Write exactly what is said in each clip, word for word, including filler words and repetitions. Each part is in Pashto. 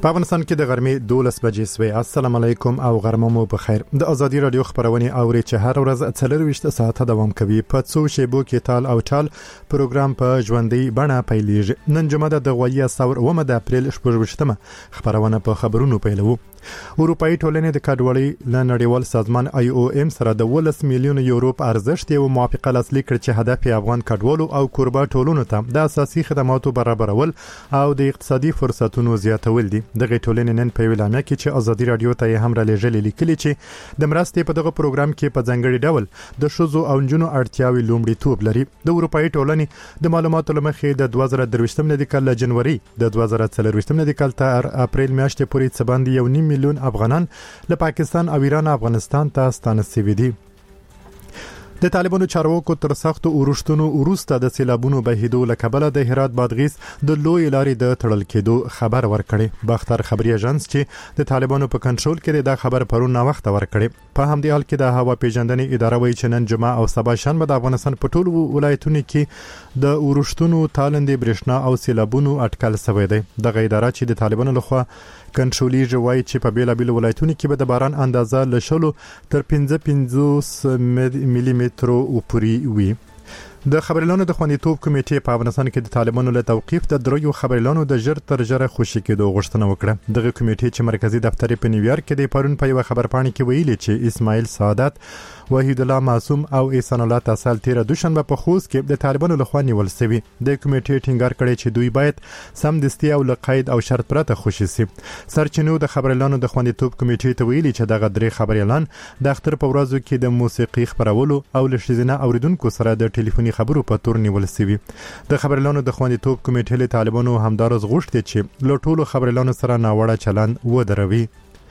په افغانستان کې د غرمې دولس بجې سوې. السلام علیکم او غرمه مو په خیر. د ازادي رادیو خبرونه اوري چې هر ورځ څلرويشت ساعته دوام کوي. په څو شیبو کې تال او ټال پروګرام په ژوندۍ بڼه پیلېږي. نن جمعه د غویا ثور اومه د اپریل شپږویشتمه خبرونه په خبرونو پیلو. اروپאי ټولنې د کډوالۍ له نړیوال سازمان آی او ام سره د ولس میلیون یورو په ارزښت یو موافقه لاسلیک کړ چې هدف یې افغان کډوالو او کوربه ټولنو ته د اساسي خدماتو برابرول او د اقتصادي فرصتونو زیاتول دي. دغه ټولنې نن په ویلامه کې چې ازادي رادیو ته هم را لېږلې لیکلي چې د مرستې په دغه پروګرام کې په ځانګړي ډول د شوزو او جنونو اړتیاوي لومړیتوب لري. د اروپאי ټولنې د معلوماتو لمخې د دوه زره درویشتم د کال جنوري د دوه زره څلرویشتم د کال تر اپریل میاشتې پورې څه باندې یو نیم میلیون افغانان له پاکستان او ایران افغانستان ته ستانه شوي دي. د طالبانو چارواکو تر سختو اورښتونو وروسته د سیلابونو بهیدو له کبله د هرات بادغیس د لوی لارې د تړل کېدو خبر ورکړي. باختر خبري اژانس چې د طالبانو په کنټرول کې دا خبر پرون نا وخت ورکړي. په همدې حال کې د هوا پیژندنې اداره وایي چې نن جمعه او سبا شنبه د افغانستان په ټولو ولایتونو کې د اورښتونو تالندې برېښنا او سیلابونو اټکل شوی دی. دغه اداره چې د طالبانو لخوا کنټرولېږي وایي چې په بیلابیلو ولایتونو کې به د باران اندازه له شلو تر پنځه پنځوس ملي مترو پورې وي. د خبريالانو د خوندیتوب کمیټې په افغانستان کې د طالبانو له توقيف د دریو خبريالانو د ژر تر ژره خوشي کېدو غوښتنه وکړه. دغه کمیټې چې مرکزی دفتر په نیویارک کې د پرون په یو خبرپاڼه کې ویلي چې اسماعیل سعادت، وحید الله معصوم او احسان الله تاسال تیر دوشنبه په خوست کې د طالبانو لخوا نیول شوی. د کمیټې ټینګار کړی چې دوی باید سمدستي او له قید او شرط پرته خوشي شي. سرچینو د خبريالانو د خوندیتوب کمیټې ته ویلي چې دغه درې خبريالان د اختر په ورځو کې د موسیقي خبرولو او له شزینه اوریدونکو سره د ټلیفوني خبرو په تور نیول شوی. د خبريالانو د خوندیتوب کمیټې له طالبانو همدارس غوښتي چې له ټولو خبريالانو سره ناوړه چلند ودروي.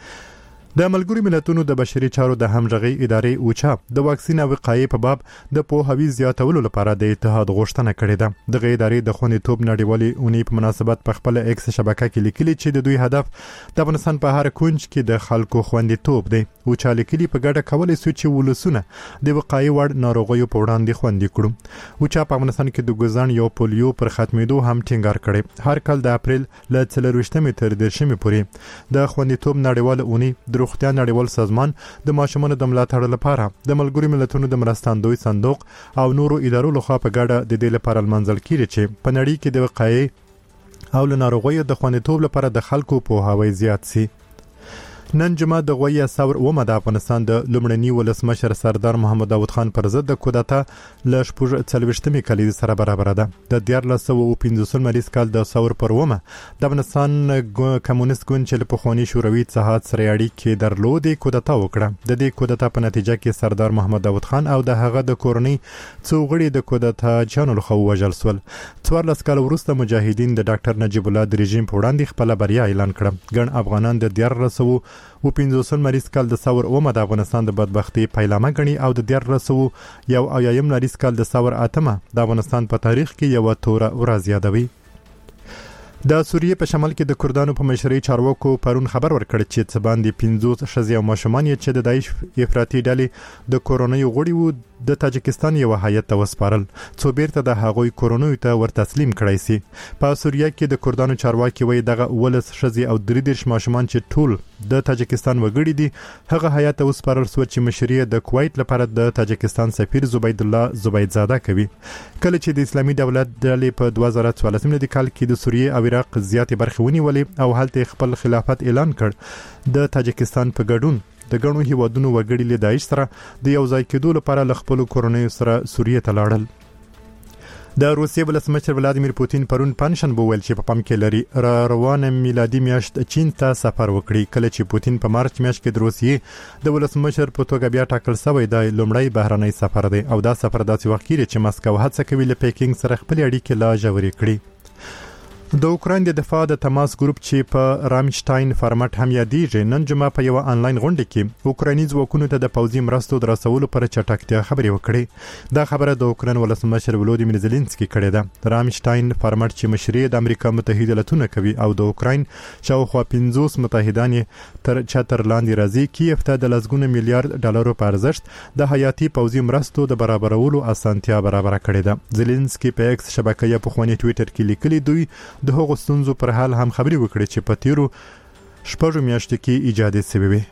د ملګرو ملتونو د بشري چارو د همغږي ادارې اوچا د واکسین او وقایې په باب د پوهاوي زیاتولو لپاره د اتحاد غوښتنه کړې ده. دغه ادارې د خوندیتوب نړیوالې اونۍ په مناسبت په خپل ایکس شبکه کې لیکلي چې د دوی هدف د افغانستان په هر کونج کې د خلکو خوندیتوب دی. اوچا لیکلي په ګډه کولای شي چې ولسونه د وقایې وړ ناروغیو په وړاندې خوندي کړو. اوچا په افغانستان کې د ګوزان یو پولیو پر ختمېدو هم ټینګار کړي. هر کال د اپریل له څلرویشتمې تر دېرشمې پورې د خوندیتوب نړیوال اونۍ روغتیا نړیوال سازمان د ماشومانو د ملاتړ لپاره د ملګرو ملتونو د مرستندوی صندوق او نورو ادارو لخوا په ګډه د دې لپاره منځل کړي چې په نړۍ کې د وقایې او له ناروغیو د خوندیتوب لپاره د خلکو پوهاوی زیات شي. نن جمعه د غویا ثور اومه د افغانستان د لومړني ولسمشر سردار محمد داود خان پر ضد د کودتا له شپږ څلوېښتمې کلیزې سره برابر ده. د دیارلس سوه او پنځوسم مریض کال د ثور پر اومه د افغانستان کمونیست ګوند چې له پخواني شوروي اتحاد سره اړیکې درلودې کودتا وکړه. د دې کودتا په نتیجه کې سردار محمد داود خان او د هغه د کورنۍ څو غړي د کودتا چانو لخوا وژل شول. څوارلس کال وروسته مجاهدین د ډاکټر نجیب الله د رژیم په وړاندې خپل بریا اعلان کړه. ګڼ افغانان د دیارلس سوه او پنځوسم مریض کال د ثور اومه د افغانستان د بدبختی پیلامه غني او د دیارلس سوه یو اویایم مریض کال د ثور اتمه د افغانستان په تاریخ کې یو توره ورځ یادوي. د سوریې په شمال کې د کردانو په مشرۍ چارواکو پرون خبر ورکړ چې څه باندې پنځوس ښځې او ماشومان چې د داعش افراطي ډلې د کورونیو غړي وو د تاجکستان یو هیئت ته وسپارل څو بیرته د هغوی کورونیو ته ورتسلیم کړای شي. په سوریه کې د کردانو چارواکي وایي دغه ولس ښځې او درې دېرش ماشومان چې ټول د تاجکستان وګړي دي هغه هیئت ته وسپارل شو چې مشري د کویت لپاره د تاجکستان سفیر زبید الله زبیدزاده کوي. کله چې د اسلامي دولت ډلې په دوه زره څوارلسم کال کې د سوریې او عراق زیاتې برخې ونیولې او هلته خپل خلافت اعلان کړ، د تاجکستان په ګډون د ګڼو هیوادونو وګړي له داعش سره د یو ځای کېدو لپاره له خپلو کورنیو سره سوریې ته لاړل. د روسیې ولسمشر ولادیمیر پوتین پرون پنځشنبه ویل چې په پام کې لري را روانه میلادي میاشت چین ته سفر وکړي. کله چې پوتین په مارچ میاشت کې د روسیې د ولسمشر په توګه بیا ټاکل شوی دی لومړی بهرنی سفر دی او دا سفر داسې وخت کې چې مسکو هڅه کوي له پیکینګ سره خپل اړیکې لا ژورې کړي. د اوکراین د دفاع د تماس ګروپ چې په رامشتاین فارمټ هم یادېږي نن جمعه په یو آنلاین غونډه کې اوکرایني ځواکونو ته د پوځي مرستو د رسولو پر چټکتیا خبرې وکړې. دا خبره د اوکراین ولسمشر ولودیمیر زيلنسکي کړې ده. رامشتاین فارمټ چې مشري د امریکا متحده ایالاتونو کوي او د اوکراین شاوخوا پنځوس متحدان تر چتر لاندې راځي کیف ته د لسګونه میلیارډ ډالرو په ارزښت د حیاتي پوځي مرستو د برابرولو اسانتیا برابر کړې ده. زيلنسکي په ایکس شبکې په خواني ټوئیټر کې لیکلي دوی د هغو ستونزو پر حال هم خبرې وکړي چې په تیرو شپږو میاشتو کې ایجاد شوی وي.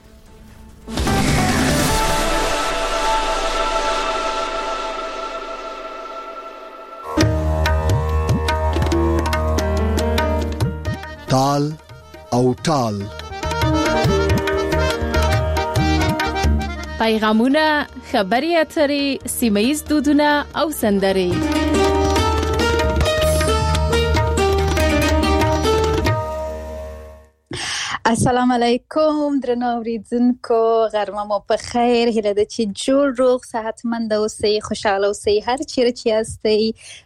تال او ټال پیغامونه، خبري اترې، سیمه‌ییز دودونه او سندرې. السلام علیکم درنو اوریدونکو، غرمه مو په خیر. هیله ده چې جوړ روغ صحتمند اوسئ، خوشاله اوسئ، هر چیرې چې یاستئ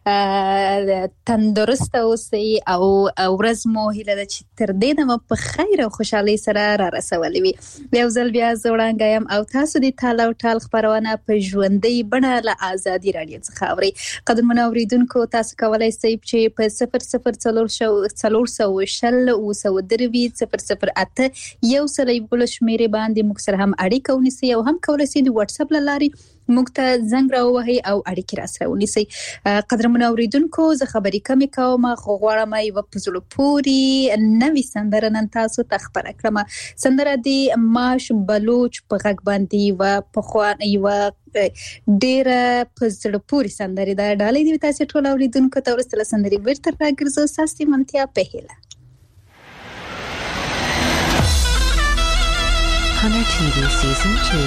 تندرست اوسئ او ورځ مو هیله ده چې تر دې دمه په خیر او خوشحالۍ سره را رسولې وي. یو ځل بیا زه وړاندې یم او تاسو د تال او ټال خپرونه په ژوندۍ بڼه له آزادي راډیو څخه اورئ. قدرمنو اوریدونکو، تاسو کولی شئ چې په صفر صفر څلور څلور سوه شل اوه سوه درې صفر صفر اته یو سل یو شمیرې باندې موږ سره هم اړیکه ونیسئ او هم کولی شئ د واتس اپ له لارې موږ ته زنګ راووهئ او اړیکې راسره ونیسئ. قدرمنو اوریدونکو، زه خبرې کمې کوم، خو غواړم یوه په زړه پورې نوې سندره نن تاسو ته خپره کړم. سندره د ماش بلوچ په غږ باندې یوه پخوانۍ یوه ډېره په زړه پورې سندرې ده. ډالۍ دې تاسو ټول اوریدونکو ته وروسته له سندرې بیرته راګرځو. ستاسو منتیا په هیله. Hunter T V Season two.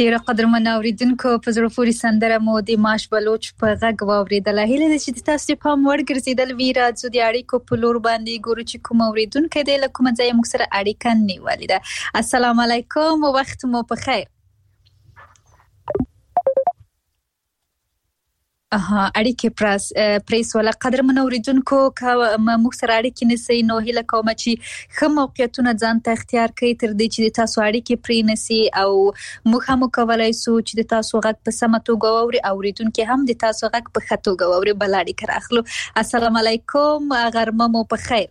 ډیره قدرمن اوریدونکو په زړه پورې سندره مو د ماش بلوچ په غږ واوریدله. هیله ده چې تاسو په پام وړ ګرځیدل وي. راځو د اړیکو په لور باندې ګورو چې کوم اوریدونکو دی له کومه ځایه موږ سره اړیکه نیولې ده. السلام علیکم، وخت مو په خیر. اها اړیکې پرس پریس ولا قدرمن اوریدونکو که موږ سره اړیکې نسی نو هیله کوم چې ښه موقعیتونه ځان ته اختیار کړئ تر دې چې د تاسو اړیکې پرې نسی او موږ هم کولی شو چې د تاسو غږ په سمه توګه واوري، اوریدونکي هم د تاسو غږ په ښه توګه واوري. بل اړیکه راخلو. السلام علیکم، غرمه مو په خیر.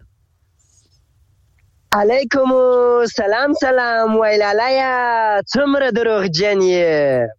علیکم سلام سلام ویلالایا، څومره دروغجن یې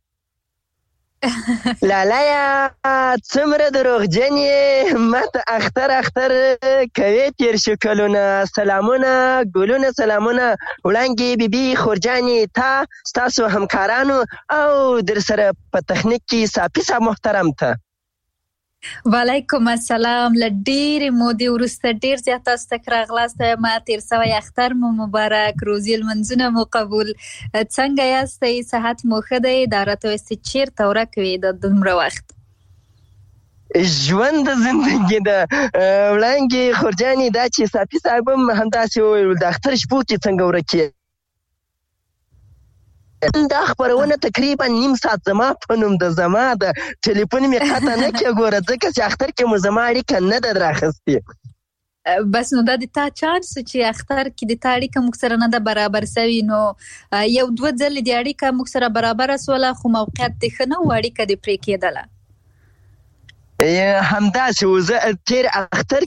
لالایا، څومره دروغجن یې، ماته اختر اختر کوي تیر شو کلونه. سلامونه ګلونه، سلامونه وړانګې بیبي خورجانې، تا ستاسو همکارانو او در سره په تخنیک کې صافي صاحب محترم ته. وعلیکم السلام. لډیر مودې وروسته ډیر زیات تاسو ته راغلاست. ما تیر سوی اختر مو مبارک، روزي المنځونه مو قبول. څنګه یاستئ؟ صحت مو ښه دی؟ دا راته وایاست چیرته ورک وئ د دومره وخت؟ ژوند د زندګي ده وړانګې خورجانې. دا چې صافي صاحب هم همداسې وویل د اختر شپو کې څنګه ورک یې. دا خبرونه تقریبا نیم ساعت زما په نوم د زما د ټلیفون مې قطع نه کې ګوره، ځکه چې اختر کې مو زما اړیکه نه ده راخستې. بس نو دا د تا چانس چې اختر کې د تا اړیکه موږ سره نه ده برابر سوي، نو یو دوه ځلې د اړیکه موږ سره برابره سوله خو موقعیت دې ښه نه و، اړیکه دې پرې کېدله. همداسې و. زه تیر اختر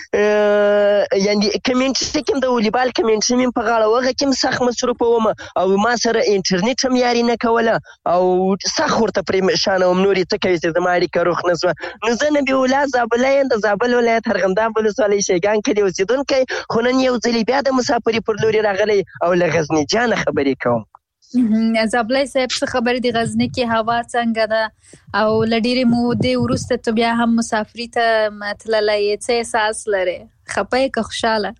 کې یعنې کمنټري کې د والیبال کمنټري مې په غاړه وغه کې سخت مصروفه وم او ما سره انټرنیټ هم یاري نه کوله او سخت ورته پریشانه وم. نور یې څه کوي چې زما اړیکه روغ نه سوه. نو زه نبي الله زابله یم، د زابل ولایت ارغنداب ولسوالۍ شیګان کلي اوسېدونکی، خو نن یو ځلې بیا د مسافري پر لوري راغلی او له غزني جانه خبرې کوم. زابلای صاحب څه خبرې د غزني کې هوا څنګه ده او له ډېرې مودې وروسته ته بیا هم مسافري ته تللی یې، څه احساس لرې؟ خفه یې که خوشحاله؟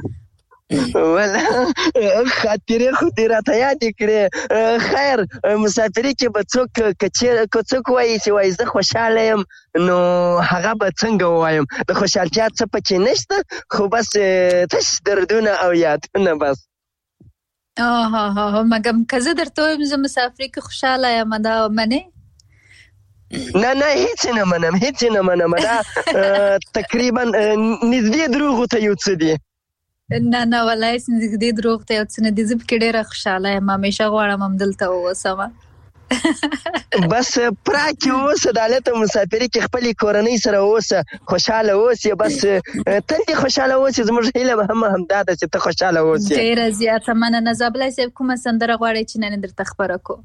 ولا خاطرې خو دې راته یادې کړې. خیر مسافري کې به څوک که څوک وایي چې وایي زه خوشحاله یم نو هغه به څنګه ووایم؟ د خوشحالتیا څه پکې نشته، خو بس تش دردونه او یادونه بس. آه آه مگم که زه درته وایم زه مسافري کې خوشحاله یم دا منې؟ نه نه هیڅ نه منم، هیڅ نه منم. دا تقریبا نږدې دروغو ته یو څه دي. نه نه والله نږدې دروغ ته یو څه نه دي. زه پکې ډېره خوشحاله یم، همیشه غواړم همدلته واوسم. بس پراکې اوسه، د هلته مسافري کې خپلې کورنۍ سره اوسه، خوشحاله اوسې، بس تل دې خوشحاله اوسې. زموږ هیله هم همدا ده چې ته خوشحاله اوسې. ډېره زیاته مننه. زابلای صاحب کومه سندره غواړئ چې نن درته خپره کو؟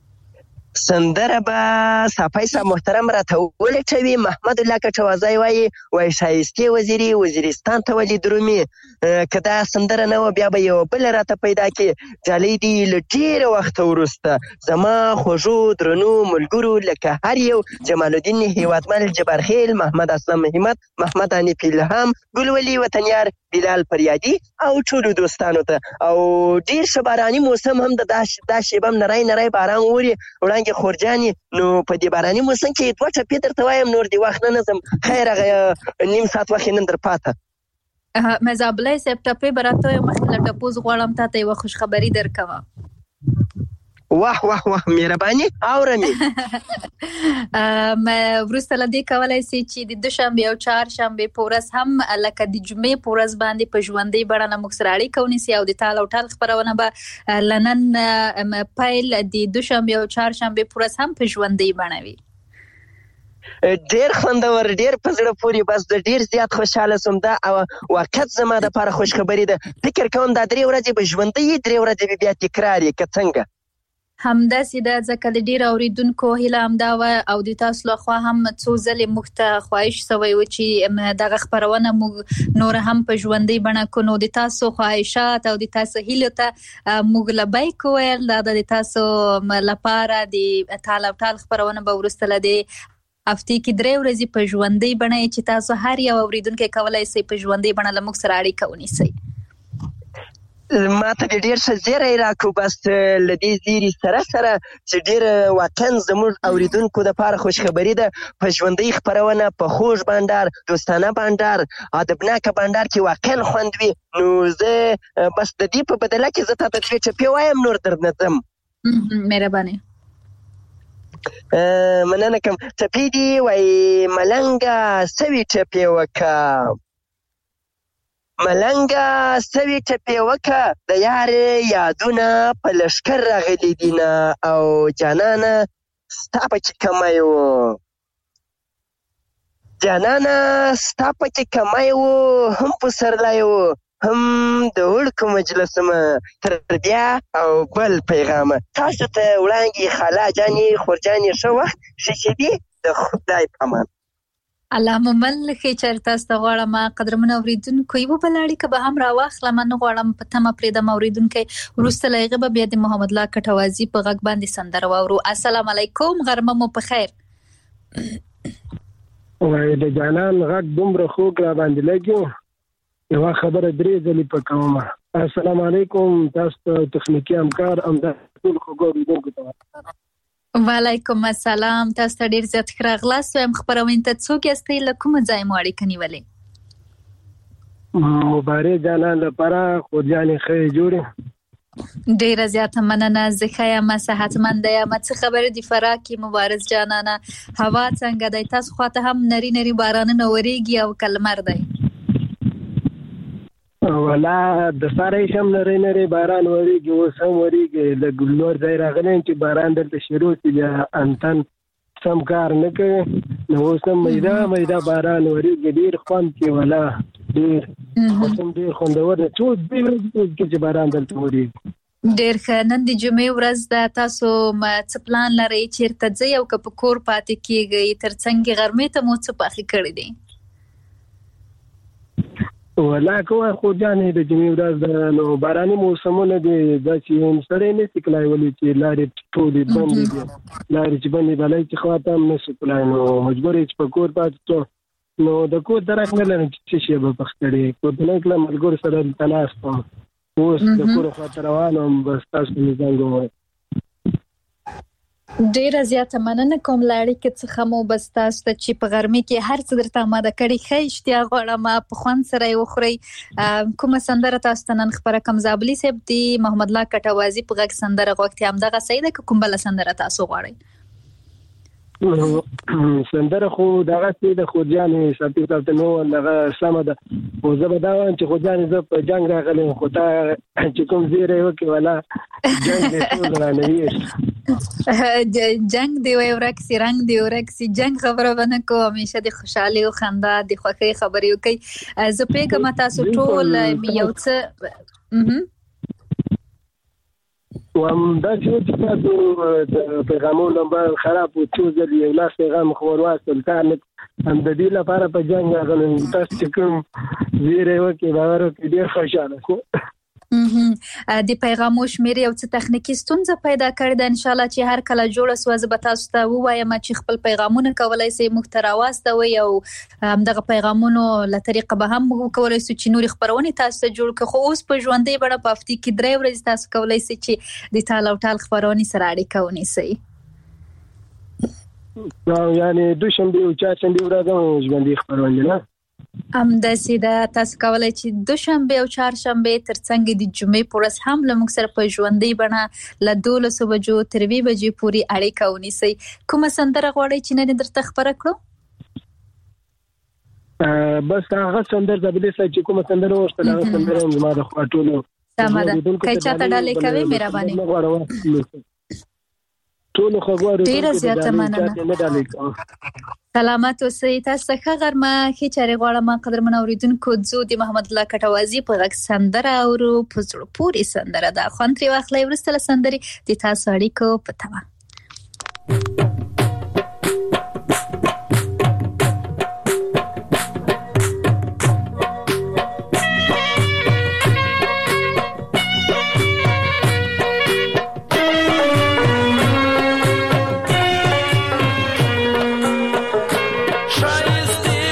سندره به صافی صاحب محترم راته ولټوي. محمد الله کټوازی وایي وایي شایستې وزیري وزیرستان ته ولې درومي. که دا سندره نه وه بیا به یوه بله راته پیدا کړي. جالۍ دي له ډېره وخته وروسته زما خوږو درنو ملګرو لکه هر یو جمال الدین هیوادمل جبارخیل، محمد اسلم همت، محمد حنیف الهام، ګلولي وطنیار، بلال فریادي او ټولو دوستانو ته. او ډېر ښه باراني موسم هم د دا شیبه هم نری نری باران اوري. وړاندې خورجانې نو په دې باراني موسم کې دوه ټپې درته وایم، نور دې وخت نه نظم. خیر هغه نیم ساعت وخت یې نن در پاته. مې زابلای صاحب ټپې به راته وایم، مخکې له ټپوز غواړم تا ته یوه خوشخبري درکوم. واه واه واه مهرباني اورم. وروسته له دې کولی سي چې د دوشنبې او چهارشنبې په ورځ هم لکه د جمعې په ورځ باندې په ژوندۍ بڼه له موږ سره اړیکه ونیسي او د تال او ټال خپرونه به له نن پیل د دوشنبې او چهارشنبې په ورځ هم په ژوندۍ بڼه وي. ډېر خوندور، ډېر په زړه پورې. بس د ډېر زیات خوشحاله سوم. دا واقعیت زما دپاره خوشخبري ده. فکر کوم دا درې ورځې به ژوندۍ وي، درې ورځې به بیا تکرار یې که څنګه؟ همداسې ده، ځکه د ډېرو اورېدونکو هیله همدا وه او د تاسو لخوا هم څو ځلې موږ ته خواهش سوی و چې دغه خپرونه موږ نور هم په ژوندۍ بڼه کړو. نو د تاسو خواهشات او د تاسو هیلو ته موږ لبیک وویل. دا د تاسو لپاره د تال او ټال خپرونه به وروسته له دې هفتې کې درې ورځې په ژوندۍ بڼه چې تاسو هر یو اورېدونکی کولی سئ په ژوندۍ بڼه له موږ سره اړیکه ونیسئ. ما ته ډېر ښه زیری راکړو. بس له دې زیري سره سره چې ډېره واقعا زموږ اوریدونکو دپاره خوشخبري ده، په ژوندۍ خپرونه په خوږ بانډار، دوستانه بانډار، ادبناکه بانډار کې واقعا خوند وي. نو زه بس د دې په بدله کې زه تا ته دوې ټپې وایم، نور درنه ځم. مهرباني. مننه کوم. ټپې دي وایي ملنګه سوي ټپې وکه، ملنګه سوي ټپې وکه، د یارې یادونه په لښکر راغلي دینه، او جانانه ستا پکې کمی و، جانانه ستا پکې کمی و، هم پسرلی و هم د وړکو مجلسونه، تر بیا او بل پیغامه. تاسو ته وړاندې خاله جانې خور جانې ښه وخت ښه شېبې د خدای په امان. الله ممل ښې چېرې تاسو ته غواړم قدرمنو اورېدونکو یوه بله اړیکه به هم راواخلم، نه غواړم په تمه پرېږدم اورېدونکی. وروسته له هغې به بیا د محمد الله کټوازي په غږ باندې سندره واورو. السلام علیکم، غرمه مو په خیر. وایي د جانان غږ دومره خوږ را باندې لګي، یوه خبره درې ځلې په کومه. السلام علیکم تاسو ته تخنیکي همکار همدا ټول خوږو اورېدونکو ته. وعلیکم السلام، تاسو ته ډېر زیات ښه راغلاست. وایم خپرونې ته څوک یاستئ، له کومه ځایه مو اړیکه نیولې؟ مبارک جانان لپاره خور جانې ښه یې جوړې؟ ډېره زیاته مننه، زه ښه یم، صحتمنده یم. څه خبرې دي فراه کې مبارز جانانه؟ هوا څنګه دی؟ تاسو خواته هم نري نري بارانونه ورېږي او که لمر دی؟ ولا د ساره شم نری نری باران وریږي، اوس هم وریږي. د ګلنور ځای راغلی چې باران دلته شروع شي، بیا انتن سم کار نه کوي. نو اوس هم میده میده باران وریږي، ډېر خوند کوي، ولا ډېر اوسم ډېر خوندور دی. څو دې ورځې چې باران دلته وریږي. ډېر ښه. نن د جمعې ورځ ده، تاسو څه پلان لرئ؟ چېرته ځئ او که په کور پاتې کېږئ؟ تر څنګ غرمې ته مو څه پاخه کړي دي؟ ولا کوه خو جانې د جمعې ورځ ده، نو باراني موسمونه دي، داسې سړی نشي کلای، ولې چې لارې ټولې بندې دي، لارې چې بندې بلای چې خواته هم نشي کلای، نو مجبور یې چې په کور پاتې شو. نو د کور درک نه لرم چې څه شی به پخکړې کور ته نه کړم، ملګرو سره دلته ناست وم، اوس د کور خواته روان وم، بس تاسو ته مې زنګ ووهه. ډېره زیاته مننه کوم له اړیکې څخه مو. بس تاسو ته چې په غرمې کې هر څه درته اماده کړي، ښه اشتیا غواړم په خوند سره یې وخورئ. کومه سندره تاسو ته نن خپره کړم؟ زابلي صاحب د محمد الله کټوازي په غږ سندره غوښتې، همدغه صحیح ده که کوم بله سندره تاسو غواړئ؟ سندره خو دغسې د خورجانې ساپي صاحب ته نو دغه سمه ده، خو زه به دا وایم چې خورجانې زه په جنګ راغلی یم، خو تا چې کوم زیری وکړې ولا جنګ دې ټول رانه ویښ. جنګ دی وای ورک سي، رنګ دی ورک سي، جنګ خبره به نه کوو، همیشه د خوشحالۍ او خندا د خوښۍ خبرې وکړئ. زه پوهېږم تاسو ټول یو څه وام دا چې تاسو د پیغامونو نمبر خراب و، څو ځلې یو لاس پیغام خو ور واستل، کار نه هم د دې لپاره په جنګ راغلی. تاسو چې کوم زیری وکړې باور وکړئ ډېر خوشحاله شو. د پیغامو شمېر یو څه تخنیکي ستونزه پیدا کړې ده، انشاءالله چې هر کله جوړه سوه زه به تاسو ته ووایم چې خپل پیغامونه کولی سئ موږ ته راواستوئ، او همدغه پیغامونو له طریقه به هم موږ کولی سو چې نورې خپرونې تاسو ته جوړ کړو. خو اوس په ژوندۍ بڼه په هفتې کې درې ورځې تاسو کولی سئ چې د ټال او ټال خپرونې سره اړیکه ونیسئ. یعنې دوشنبې او چهارشنبې ورځ هم ژوندۍ خپرونې نه همداسې ده، تاسو کولی چې دوشنبې او چهارشنبې تر څنګ د جمعې په ورځ هم له موږ سره په ژوندۍ بڼه له دولسو بجو تر اووه بجې پورې اړیکه ونیسئ. کومه سندره غواړئ چې نن درته خپره کړو؟ بس هغه سندره زابلي صاحب چې کومه سندره وغوښتله هغه سندره هم زما د خوا ټولو سمه ده. که چاته ډالۍ کوئ مهرباني ټولو خوږوارو ډېره زیاته مننه. سلامت اوسئ. تاسو ته ښه غرمه، ښې چارې غواړم قدرمنو اورېدونکو. ځو د محمد الله کټوازي په غږ سندره اورو، په زړه پورې سندره ده، خوند ترې واخلئ. وروسته له سندرې د تاسو اړیکو په تمه.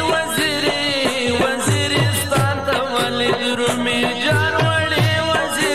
وزیرستان ته ولې درومې جان وړې وزیر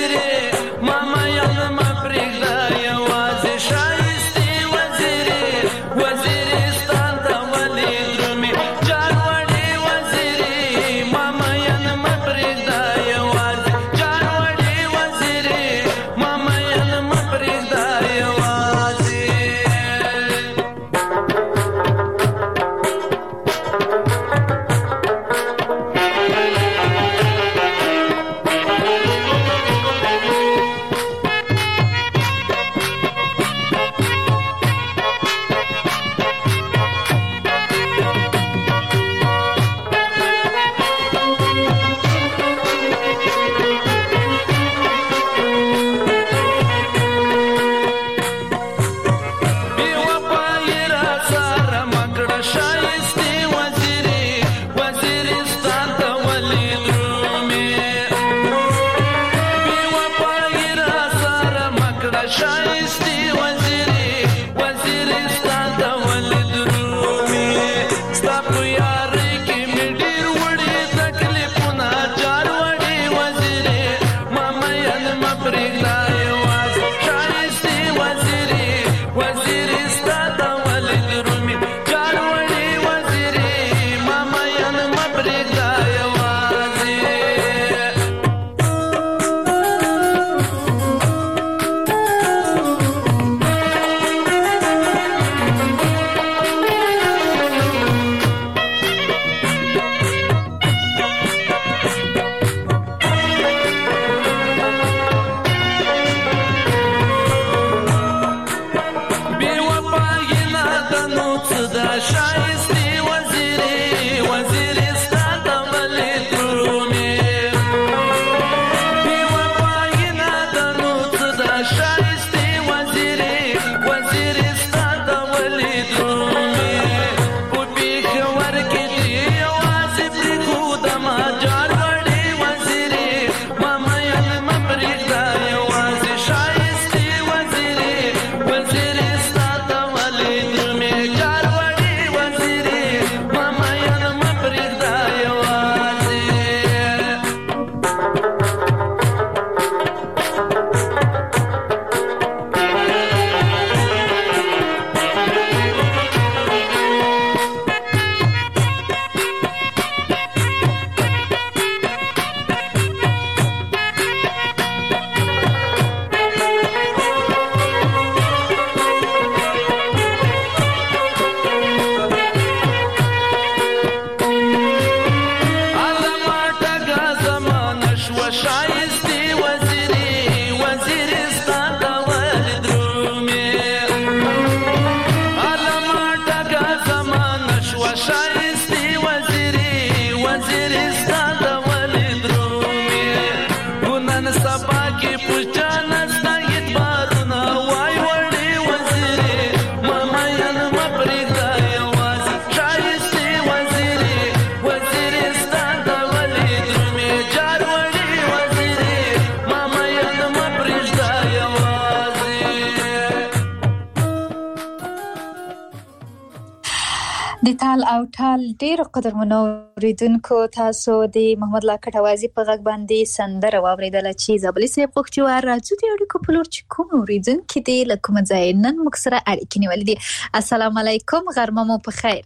د تال او ټال ډیر قدرمنو اوریدونکو تاسو د محمد لاکټ اوازي په غږ باندې سندره واوریدله چې زابلی صاحب غوښتي و راځو د اړیکو په لور چې کوم اوریدونکو دي له کوم ځای نن موږ سره اړیکې نیولې دي. السلام علیکم، غرمه مو په خیر.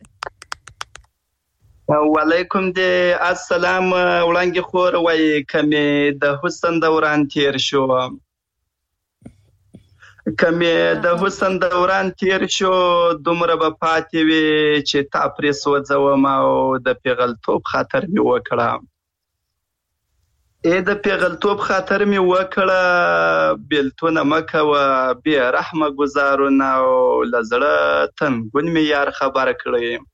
وعلیکم د السلام. وړاندې خور وای کمې د حسن دوران تیر شو کمې د حسن دوران تیر شو دومره به پاتې وي چې تا پرې سوځوم او د پیغلتوب خاطر مې وکړه ای د پیغلتوب خاطر مې وکړه بیلتونه مه کوه بې رحمه ګزارونه او له زړه تنګون مې یار خبر کړی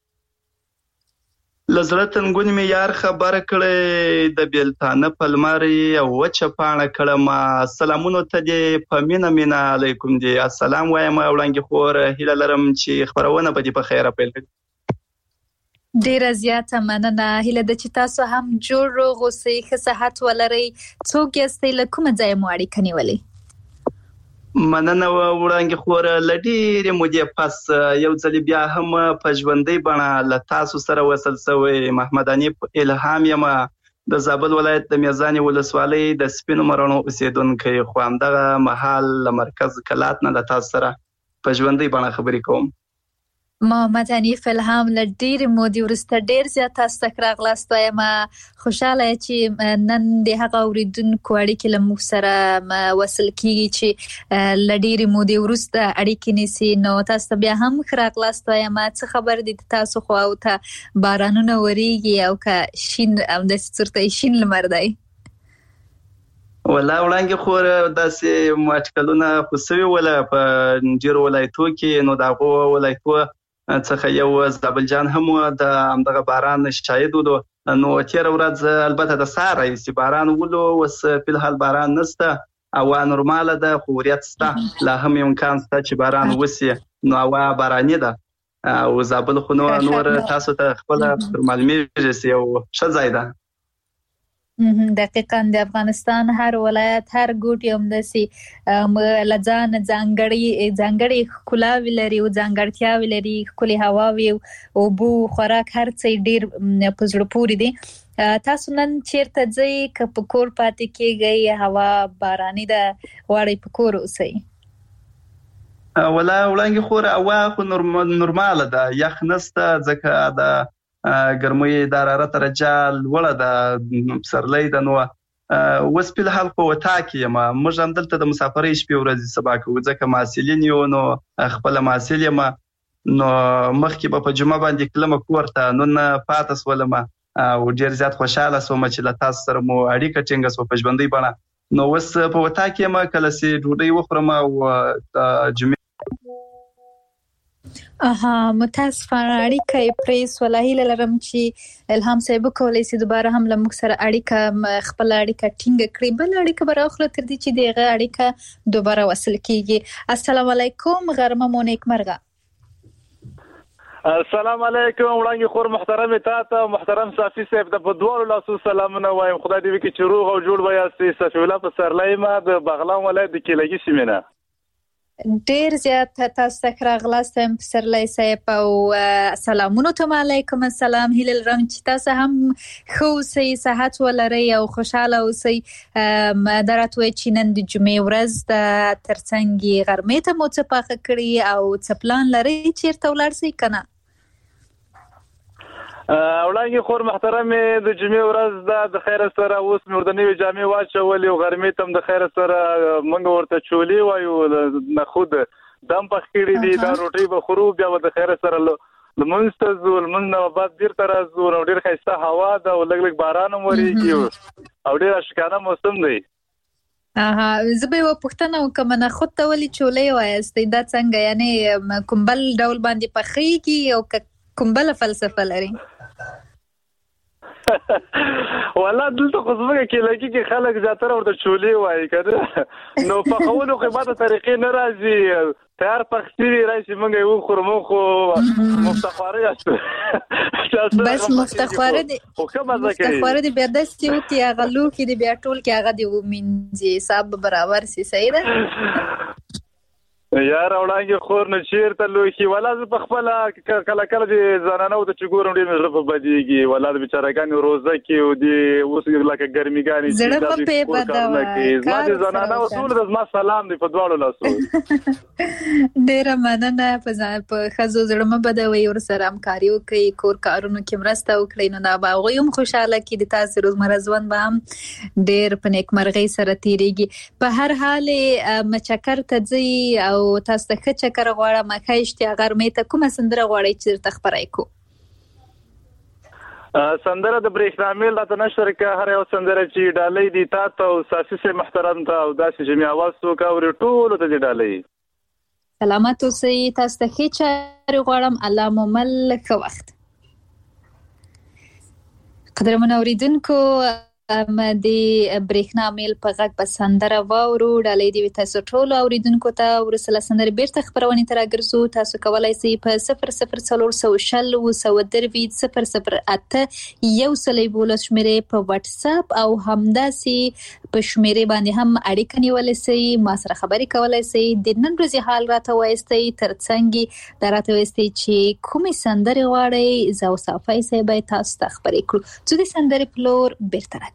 لزړه تنګون مې یار خبر کړی د بیلتانه په لمر یې وچه پاڼه کړمه. سلامونو ته دې په مینه مینه علیکم دې السلام وایم. وړاندې خور هیله لرم چې خپرونه به دې په خیره پیل کړي. ډیره زیاته مننه. هیله ده چې تاسو هم جوړ روغ اوسئ، ښه صحت ولرئ. څوک یاستئ، له کومه ځایه مو اړیکه نیولې؟ مننه وړاندې خور. له ډېرې مودې پس یو ځل بیا هم په ژوندۍ بڼه له تاسو سره وصل شوی. محمد حنیف الهام یم، د زابل ولایت د میزانې ولسوالۍ د سپینو مرڼو اوسېدونکی، خو همدغه مهال له مرکز کلات نه د تاسو سره په ژوندۍ بڼه خبرې کوم. محمد حنیف الهام له ډېرې مودې وروسته ډېر زیات تاسو ته راغلاست وایم. خوشحاله چې نن د هغه اوریدونکو اړیکې له موږ سره وصل کیږي چې له ډېرې مودې وروسته اړیکې نیسي. نو تاسو ته بیا هم ښه راغلاست وایم. څه خبر دي تاسو خواو ته بارانونه وریږي او که شین همداسې چېرته شین لمر دی؟ والله وړاندې خور داسې اټکلونه خو سوي وله په ډېرو ولایتو کې، نو د هغو ولایتو څخه یو زابل جان هم د همدغه باران شاهد ولو. نو تېره ورځ البته د سهار راهیسې باران ولو، اوس فلحال باران نشته، هوا نورماله ده، خو وریځ شته، لا هم امکان شته چې باران وشي. نو هوا باراني ده او زابل خو نور تاسو ته خپله در معلومېږي چې یو ښه ځای ده. دقیقاً د افغانستان هر ولایت هر ګوټ یو همداسې له ځانه ځانګړي ځانګړې ښکلاوې لري او ځانګړتیاوې لري، ښکلې هواوې، اوبو، خوراک، هر څه ډېر په زړه پورې دي. تاسو نن چیرته ځئ که په کور پاتې کېږئ؟ هوا باراني ده، غواړئ په کور اوسئ؟ والله وړاندې خور هوا خو نورماله ده، یخ نشته، ځکه د ګرمۍ د حرارت درجه لوړه ده، پسرلی ده. نو اوس فلحال په وطا کې یم. موږ همدلته د مسافرۍ شپې ورځې سبا کوو، ځکه محصلین یو، نو خپله محصل یم. نو مخکې به په جمعه باندې تلمه کور ته، نن پاته شولم او ډېر زیات خوشحاله شوم چې له تاسو سره مو اړیکه ټینګه شوه په ژوندۍ بڼه. نو اوس په وطا کې یم، کله چې ډوډۍ وخورم او د جمعې اها متاسفانه اړیکه یې پرې سوله. هیله لرم چې الهام صاحب وکولی شي دوباره هم له موږ سره اړیکه خپله اړیکه ټینګه کړي. بله اړیکه به راوخله تر دې چې د هغه اړیکه دوباره وصل کیږي. السلام علیکم، غرمه مو نیکمرغه. السلام علیکم وړاندې خور محترم تا ته محترم صافي صاحب د په دواړو لاسو سلامونه وایم. خدای دې وکړي چې روغ او جوړ به یاستئ. صافي الله پسرلی ما د بغلان ولایت د کیلګي سیمې نه. ډیر زیات تاسو ته راغلاست پسرلی صاحب او سلامونو ته. علیکم السلام. هیله لرم چې تاسو هم ښه اوسئ، صحت ولرئ او خوشحاله اوسئ. دا راته وایي چې نن د جمعې ورځ ده، ترڅنګ غرمې ته مو څه پاخه کړي او څه پلان لرئ چیرته ولاړ شئ که نه؟ وړاندې خور محترم د جمعې ورځ ده، د خیره سره اوس مې ورته نوې جامې واچولې او غرمې ته هم د خیره سره موږ ورته چولې وایو، نخود دم پخ کړي دي، دا روټۍ به خورو، بیا به د خیره سره لمونځ ته ځو، لمونځ نه بعد بیرته راځو. نو ډېر ښایسته هوا ده او لږ لږ باران هم ورېږي او ډېر عاشقانه موسم دی. اها زه به یوه پوښتنه وکړم، نخود ته ولې چولې وایاستئ؟ دا څنګه، یعنې کوم بل ډول باندې پخیږي او که کوم بله فلسفه لري؟ والله دلته خو زموږ کې لګي کې خلک زیاتره ورته چولې وایي کنه نو په خولو کې ماته طریقې نه راځي تیار پختی راشي موږ یو خورمو خو مفتخواره یاست بس مفتخواره دي مفتخواره دي بیا داسې وکړي هغه لوښي دي بیا ټول کې هغه دي ومینځي حساب برابر سي صحیح ده یار وړاندې خور نه چیرته لوښي ولا زه په خپله کله کله د زنانو ته چې ګورم ډېر مې زړه په بدېږي ولا د بېچارهګانې روزه کې او د اوس لکه ګرميګانې زړه په پې بدوه زما د زنانو ټول د زما سلام دی په دواړو لاسو ډېره مننه په ښځو زړه مه بدوئ ورسره همکاري وکړئ کور کارونو کې مرسته وکړئ نو دا به هغوی هم خوشحاله کړي د تاسې روزمره ژوند به هم ډېر په نیکمرغۍ سره تېرېږي په هر حال مچکر ته ځئ او او تاسو ته ښه چکر غواړم ښه اشتیا غرمې ته کومه سندره غواړئ چې درته خپره کړو سندره د برېښنامیل راته نشر که هر یو سندره چې ډالۍ دي تا ته او ساسي صاحب محترم ته او داسې چې مې اواز څوک اوري ټولو ته دې ډالۍ سلامت اوسئ تاسو ته ښې چارې غواړم الله مو مل ښه وخت قدرمنو اورېدونکو د برېښنا میل په غږ به سندره واورو ډالۍ دې وي تاسو ټولو اورېدونکو ته وروسته له سندرې بیرته خپرونې ته راګرځو تاسو کولی شئ په صفر صفر څلور سوه شل اووه سوه درویشت صفر صفر اته یو سل یولس شمېرې په وټساپ او همداسې په شمېرې باندې هم اړیکه نیولی شئ ما سره خبرې کولی شئ د نن ورځې حال راته وایستئ تر څنګ دا راته وایستئ چې کومې سندرې غواړئ زه او صافی صاحب تاسو ته خبرې کړو څو د سندرې پلور بیرته راګرځو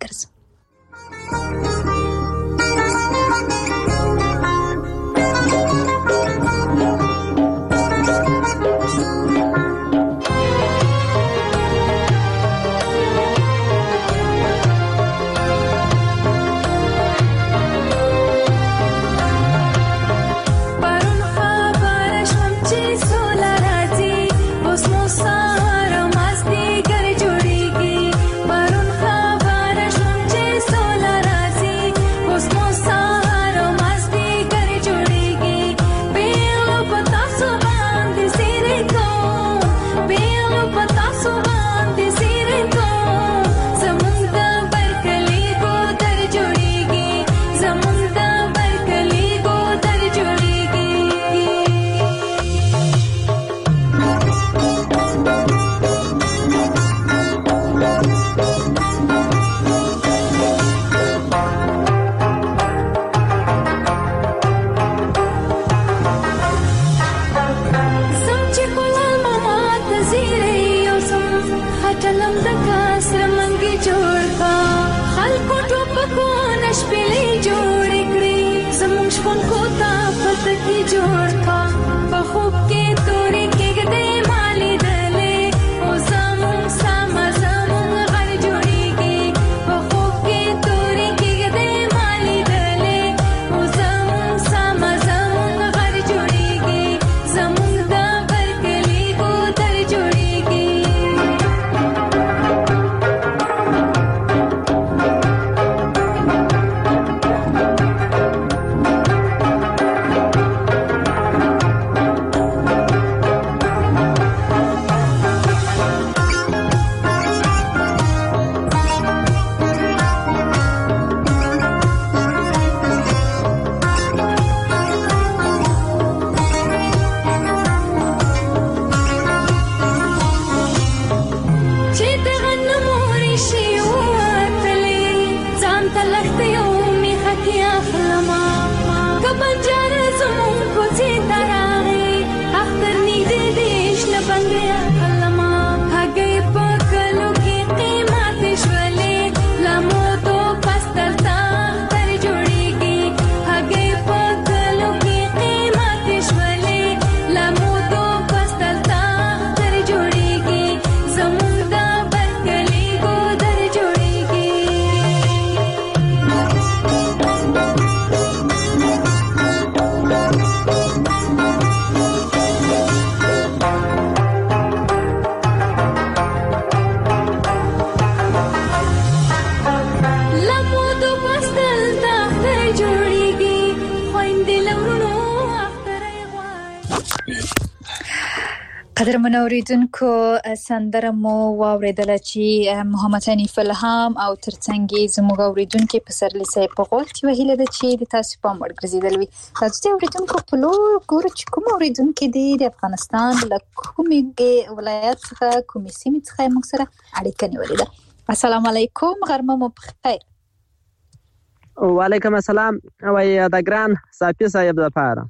قدرمن اوریدونکو سندره مو واوریدله چې محمد حنیف الهام او ترڅنګ زموږ اوریدونکو په سرلی صاحب په غوږ کې وهیله ده چې د تاسو په مړ ګرځیدل وي. تاسو ته اوریدونکو په لور ګورو چې کوم اوریدونکو دی د افغانستان له کومې ولایت څخه کومې سیمې څخه موږ سره اړیکه نیولې ده. السلام علیکم، غرمه مو بخیر. وعلیکم السلام. وای د ګران صافی صاحب د پاره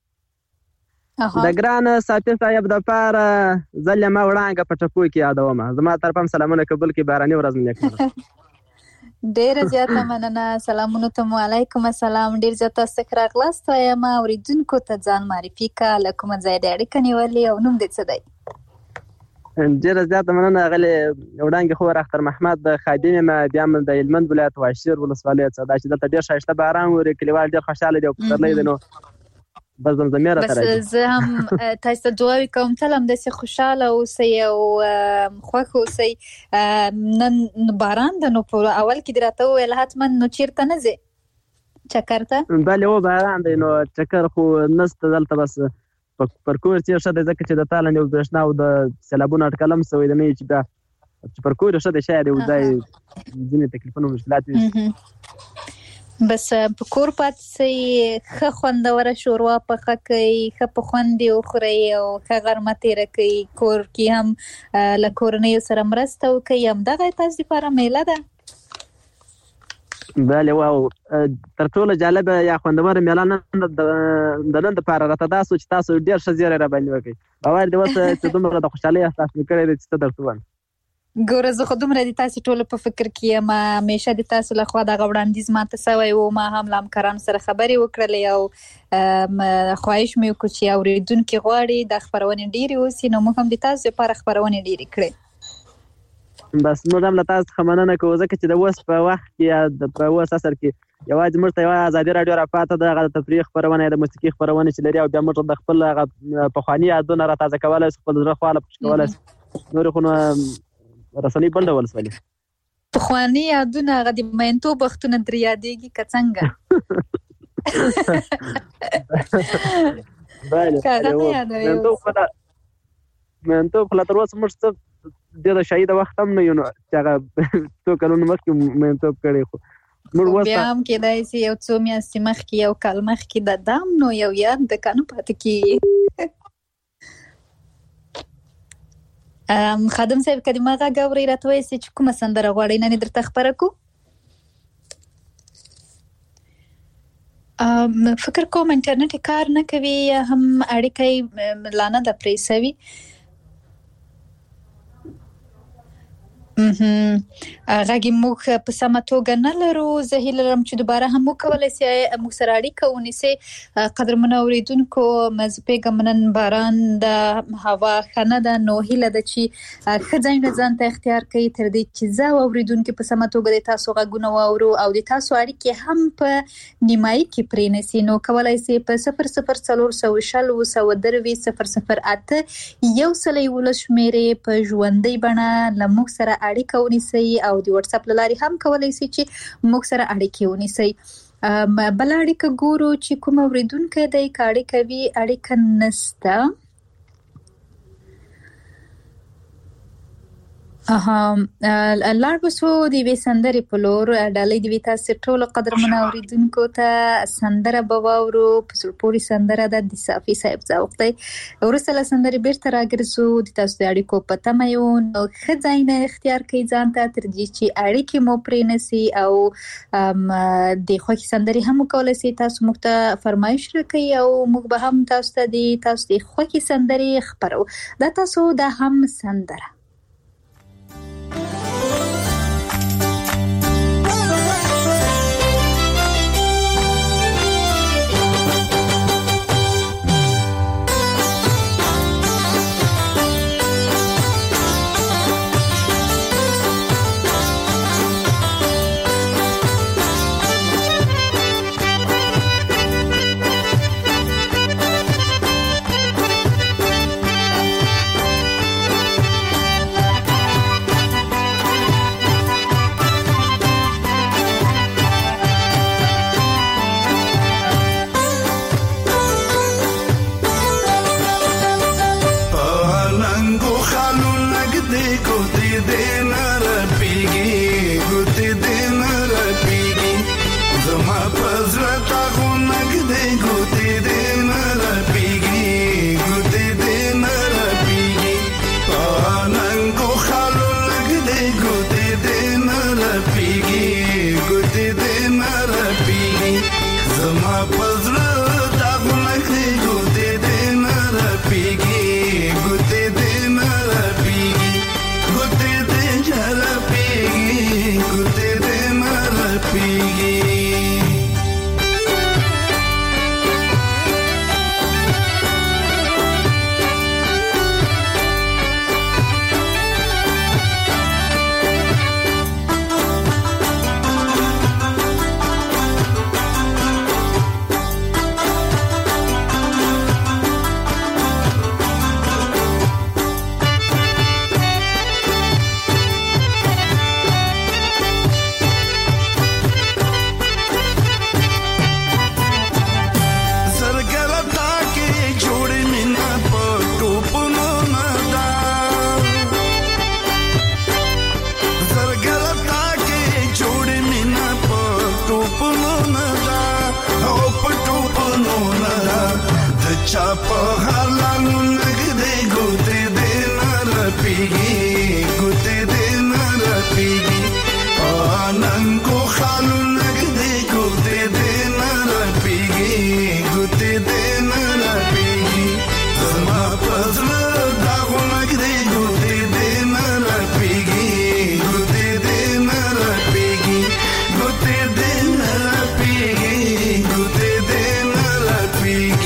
د ګران صافی صاحب د پاره زل ما وړانګه په ټکو کې یادوم. زما طرفم سلامونه قبول کې باراني ورځ مې کړه. ډېر زیاته مننه. سلامونه ته وعلیکم السلام. ډېر زیاته سکر اغلاست وایم اوریدونکو ته ځان معرفي کا لکه مزه د اړیکه نیولې او نوم دې څه دی؟ ډېر زیاته مننه. غلي وړانګه خو اختر محمد د خادم ما بیا من د هلمند ولایت واشیر ولسوالۍ څخه دا چې دلته ډېر ښایسته باران وري، کلیوال ډېر خوشاله دي او پسرلی دی. نو بس زمزمه را ترای بس زه هم تاسو ته دعا کوم ته هم داسې خوشاله اوسئ او خوښ اوسئ. نن باران د نو په اول کې دراته ویل حتما نو چیرته نه ځي چکر ته؟ بله و باران دی نو چکر خو نسته دلته، بس پر کور چې ښه دی ځکه چې د تالند یو برېښنا او د سیلابونو اټکل هم سوی دی، نه چې بیا چې پر کور ښه دی شاید یو ځای ځینې تکلیفونه مشکلات وي. بس په کور پاتې سئ، ښه خوندوره شوروا پخه کړئ، ښه په خوند یې وخورئ او ښه غرمه تېره کړئ. کور کې هم له کورنیو سره مرسته وکړئ. همدغه تاسو دپاره میله ده. بله واو تر ټولو جالبه یا خوندوره میله نن د نن دپاره راته دا سو چې تاسو ډېر ښه زیری راباندې وکړئ. باور دې اوس چې دومره د خوشحالۍ احساس مې کړی دی چې څه درته ووایم. ګوره زه خو دومره د تاسې ټولو په فکر کې یم. همیشه د تاسو لخوا دغه وړاندیز ماته سوی و، ما هم له همکارانو سره خبرې وکړلې او خواهش مې وکړو چې اورېدونکي غواړي دا خپرونې ډېرې اوسي، نو موږ هم د تاسو لپاره خپرونې ډېرې کړې. بس موږ هم له تاسو څخه مننه کوو ځکه چې د اوس په وخت کې یا په اوس عصر کې یوازې موږ ته یوه ازادي راډیو راپاته ده، هغه د تفریح خپرونه یا د موسیقي خپرونې چې لري، او بیا موږ د خپل هغه پخواني یادونه راتازه کولی شو، خپل زړه خواله خوشي کولی شو. نورې خو نو رسنۍ بل ډول شولې. پخواني یادونه هغه د مینتوب وختونه در یادېږي که څنګه؟ مینتوب خو لا تر اوسه موږ څه ډېره شهیده وخت هم نه یو چې هغه څو کلونه مخکې مینتوب کړی، خو موږ بیا هم کېدای شي یو څو میاشتې مخکې یو کال مخکې د دام نو یو یاد د که نه پاتې کېږي. خادم صاحب که د ما غږ اورئ راته وایاست چې کومه سندره غواړئ نن یې درته خپره کړو؟ فکر کوم انټرنیټ کار نه کوي یا هم اړیکه یې لا نه ده پرې سوي. غږ موږ په سمه توګه نه لرو. زه هیله لرم چې دوباره هم وکولی سي موږ سره اړیکه ونیسئ. قدرمنو اورېدونکو زه پوهېږم نن باران د هوا ښه نه ده، نو هیله ده چې ښه ځایونه ځان ته اختیار کوي تر دې چې زه او اورېدونکي په سمه توګه د تاسو غږونه واورو او د تاسو اړیکې هم په نیمایي کې پرېنیسي. نو کولی سي په صفر صفر څلور سوه شل اووه سوه درویشت صفر صفر اته یو سل یولس شمېرې په ژوندۍ بڼه له موږ سره اړیکه ونیسئ او د واتس اپ له لارې هم کولی سي چې موږ سره اړیکې ونیسئ. بله اړیکه ګورو چې کوم اورېدونکی دی، که اړیکه وي اړیکه نسته. لاړ به سو د یوې سندرې په لور. ډالۍ د وي تاسې ټولو قدرمنو اورېدونکو ته. سندره به واورو، په زړه پورې سندره ده، د صافي صاحب ذوق دی. وروسته له سندرې بیرته راګرځو، د تاسو د اړیکو په تمه یو. نو ښه ځایونه اختیار کړئ ځان ته تر دې چې اړیکې مو پرېنیسي او د خوښې سندرې هم وکولی سي تاسو موږ ته فرمایش راکوئ او موږ به هم تاسو ته د تاسو د خوښې سندرې خپرو. دا تاسو دا هم سندره پزړه داغونه کړې ګوتې دې نه رپېږي ګوتې دې نه رپېږي ګوتې دې نه رپېږي ګوتې دې نه رپېږي چاپ حالانو نګدې ګوتې دې نه رپېږي ګوتې دې نه رپېږي آننګو خالو نګدې ګوتې دې نه رپېږي ګوتې دې نه رپېږي زما په زړه داغو نګدې ګوتې دې نه رپېږي ګوتې دې نه رپېږي ګوتې دې نه رپېږي ګوتې دې نه رپېږي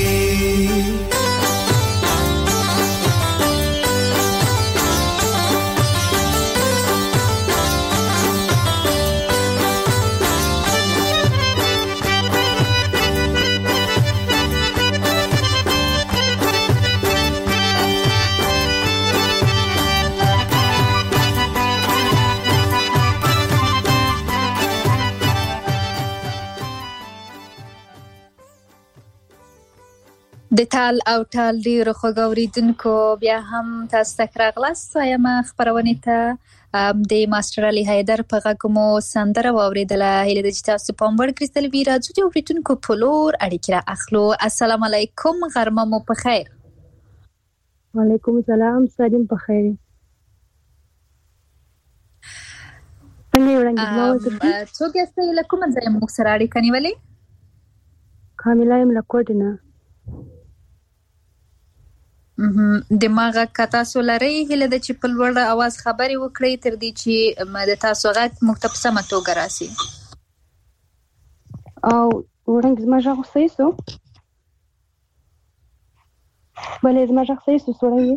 د تال او ټال ډیرو خوږ اوریدونکو بیا هم تاسو ته راغلاست وایم خبرونه ته د ماستر علي حیدر په غږ مو سندره واوریدله هیله ده چې تاسو په امر کریستل وی راځو د اوریدونکو په لور اړیکه را اخلو. السلام علیکم غرمه مو په خیر. وعلیکم السلام سلام په خیر. څنګه وړاندې څوک یاست له کوم ځای مو سره اړیکه نیولې؟ کامله یم له کوټ نه. دماغه کتا سولري هله د چې په لوړ اواز خبري وکړي تر دې چې د تاسو غږ مکتب سم توګه راسي. او ورنګ زما ژغ سېسو بلې زما ژغ سېسو سوري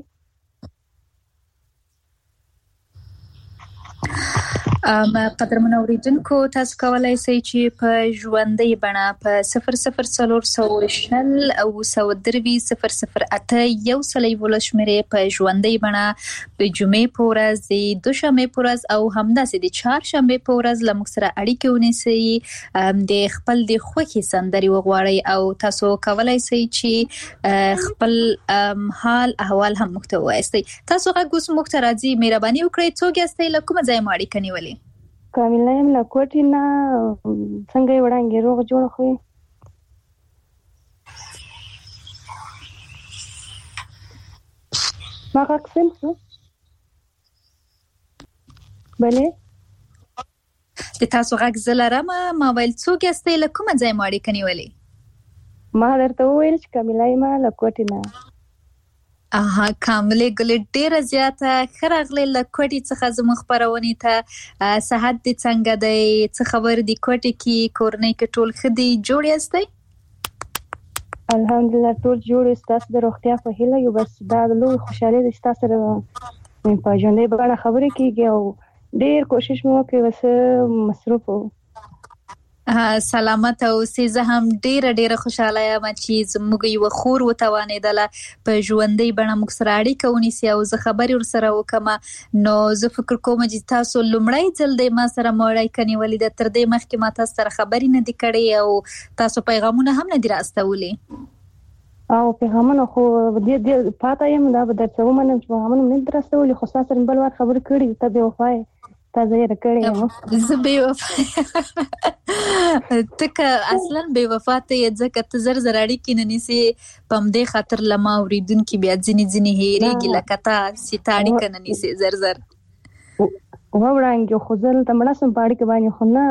ام قدرمن اوریدونکو تاسو کولای شئ چې په ژوندۍ بڼه په صفر صفر څلور سوه شل او سوه درې صفر صفر اته یو سلای ولشمېره په ژوندۍ بڼه په جمعې په ورځ د دوشنبه په ورځ او همداسې د چهارشنبه په ورځ له موږ سره اړیکه ونیسئ د خپل د خوښي سندري وغواړئ او تاسو کولای شئ چې خپل حال احوال هم موږ ته وایستئ. تاسو غږ اوس موږ ته راځي مهرباني وکړئ څوک یاستئ له کومه ځای مو اړیکه نیولې؟ کامله یم له کوټې نه. څنګه یې وړاندې روغ جوړ خو ما غږ سم شو بلې د تاسو غږ زه لرم ما ویل څوک یاستئ له کومه ځای مو اړیکه نیولې؟ ما درته وویل چې کامله یم له کوټې نه. اها کامله ګل ډیره زیاته خراغله لکوټی څخه زموږ خبرونه ته صحت دي څنګه دی څه خبر دي کوټی کې کورنۍ کې ټول خدي جوړ یاستئ؟ الحمدلله ټول جوړ استاس د روغتیا په هیله یو بس دا لوی خوشاله دي استاس سره په ژوندۍ بڼه خبرې کیږي او ډیر کوشش مو کوي وسه مصروف سلامت او سیزه هم ډیره ډیره خوشاله یم چې زموږ یو خور وتوانیدله په ژوندۍ بڼه موږ سره اړیکه ونیسي او زه خبرې ورسره وکم. نو زه فکر کوم چې تاسو لومړی ځل د ما سره مو اړیکه نیولې ده، تر دې مخکې ما تاسو سره خبرې نه دي کړې او تاسو پیغامونه هم نه دي راستولې. او پیغامونه خو دې دې پاته یم دا به درته ومنم چې پیغامونه نه دي راستولې خو تاسو بل وخت خبرې کړې ته به وفای تازه یې کړې زه بې وفا تک اصلا بې وفا ته یې ځکه ته زر زر اړیکې نه نیسې په همدې خاطر له ما اورېدونکي بیا ځینې ځینې هېرېږي لکه تا چې ته اړیکه نه نیسې زر زر وړاندې خو زه دلته مړه شم په اړیکه باندې خو نه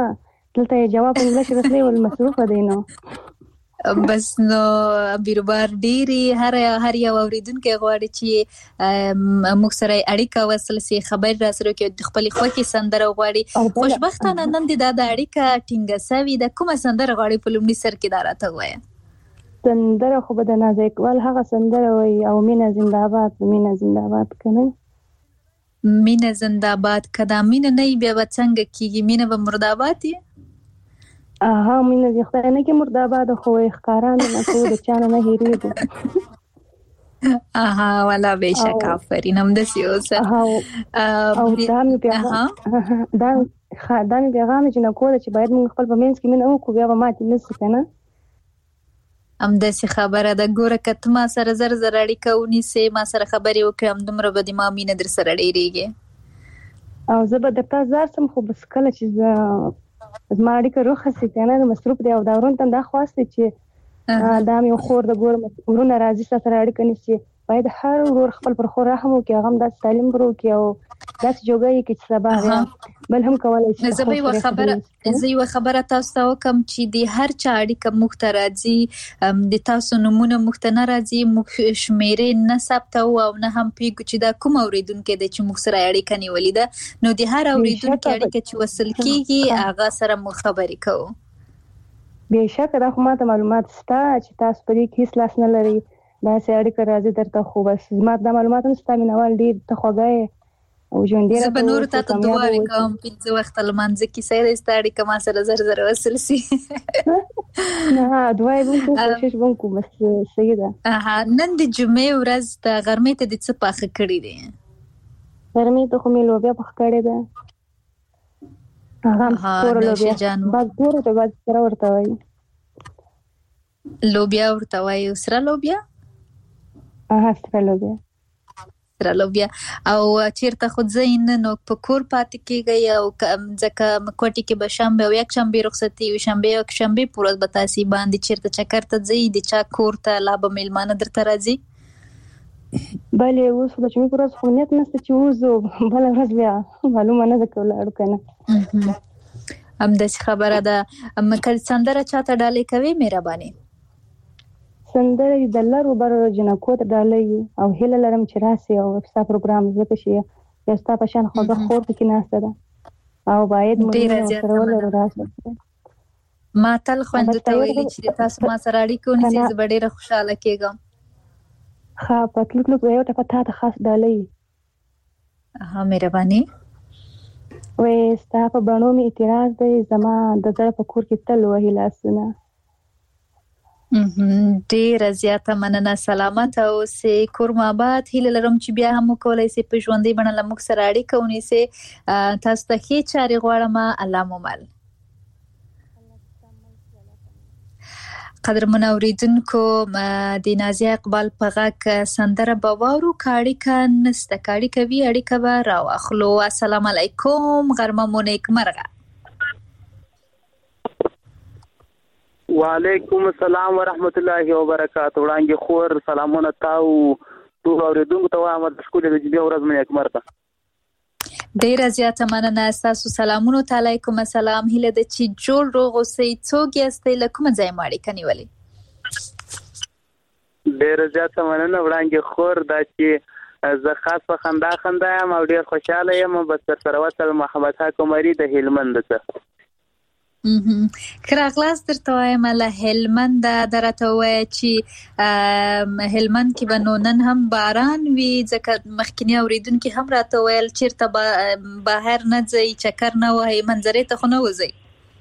دلته جواب انګلیش رسلي ول مصروف دی نو بس نو بیربار ډیری هر هر یو اوریدونکو غواړي چې موږ سره اړیکه وصل سي خبر را سره کې خپل خوکي سندره غواړي خوشبختانه نن د د اړیکه ټینګه سوي د کومه سندره غواړي په لومړي سر کې دراته وایي سندره خو به د ناز اقبال هغه سندره وایي او مینا زنده‌باد مینا زنده‌باد کنه مینا زنده‌باد کدا مینا نه بیا څنګه کیږي مینا به مرداباد آها مینه دې خدای نه کې مرداباد خو ښکاران نه کو د چانه نه هېریږي آها ولا بهشک آفرین هم د سیوسه او دا مې پیغام دا دا مې پیغام چې نه کوله چې باید موږ خپل په منځ کې مینه وکړو بیا به ماتې نشي کنه هم د سی خبره د ګوره کته ما سره زر زر اړیکه ونیسه ما سره خبرې وکړم دومره به د ما مینه در سره ډیریږي او زه به درته زار سم خو بس کله چې زما اړیکه روخه سي کنه د مصروف دی او دا ورون ته دا خواسته چې دا مې خور د ګور ورونه راځي سره اړیکه نشي باید هر ورور خپل پر خور رحم وکي هغه د تعلیم ورو کې او داس جوګي کې سبا بل هم کولای شي زه به یو خبره زه یو خبره تاسو ته وکم چې د هر چا اړیکه مخترځي د تاسو نمونه مختنه راځي مخ شمیرې نه ثبت او نه هم پیګو چې دا کوم اوریدونکو د چې مخ سره اړیکه نیولې ده نو د هر اوریدونکو اړیکه چې وصل کیږي هغه سره مخ خبرې کوو بهشکه دا خو ماته معلومات شته چې تاسو پرې هیڅ لاس نه لري دا سه اړیکه راځي درته خو بس ما دا معلومات هم ستاسو مینوال دي ته خوګای او ژوند دی زه به نور ته دعا وکم په وخت لمانځ کې سره ستاري کما سره زر زر وصل سي نه دعا به کوشش وکم بس سیده اه نن د جمعې ورځ د غرمې ته د څه پاخه کړی دي غرمې ته خو مې لوبیا پخ کړی ده هغه پور لوبیا بعد پور ته بعد سره ورته وای لوبیا ورته وای سره لوبیا اه سره لوبیا سره لوبیا او چیرته خود زین نو په کور پات کېږي او ځکه مکوټی کې به شنبه او یک شنبه رخصتي او شنبه او شنبه پورز به تاسو باندې چیرته چکر ته ځي د چا کور ته لا به میلمانه درته راځي بله اوس د چمې پورز خو نیت نشته چې وځو بل ورځ بیا معلومه نه ده کوله کنه ام د خبره ده مکل سندره چاته ډالې کوي مهرباني سندره د لارو بر جنکو ته ډالې او هله لرم چې راسي او ستا پروګرام زکه شي یا ستا په شان خو د خور کې ناشته ده او باید موږ سره ولر راسي ما تل خوند ته ویلي چې تاسو ما سره اړیکه ونیسئ زه ډېره خوشاله کېږم ها پتلوک نو یو ټکه ته خاص ډالې ها مهرباني وې ستا په بڼو می اعتراض دی زما د زړه په کور کې تل وهي لاسونه ډېر زیاته مننه سلامت اوسئ کورم آباد هیله لرم چې بیا هم کولای شئ په ژوندۍ بڼه له موږ سره اړیکه ونیسئ تاسو ته ښې چارې غواړم الله مو مل قدرمن اوریدونکو د نازیه اقبال په غږ سندره به واورو که اړیکه نسته که اړیکه وي اړیکه به راواخلو السلام علیکم غرمه مو نیکمرغه وعلیکم السلام ورحمت الله وبرکاته وړاندې خور سلامونه تاو ټول اوریدونکو ته وایم د شکر د جمعې ورځ مې نیکمرغه ډیره زیاته مننه تاسو سلامونه علیکم السلام هله د چی جوړ روغ اوسئ څوک یاستئ له کوم ځای ماړی کني ولی ډیره زیاته مننه وړاندې خور دا چې زه خاص په خندا خندا یم او ډیر خوشاله یم بس تر سره وصل محمد حق عمري د هلمند څخه خراغلاس درته وایم له هلمند درته وای چې هلمند کې به نو نن هم باران وي ځکه مخکینی اوریدونکو هم راته ویل چیرته بهر نه ځي چکر نه وای منظرې ته خو نه وځي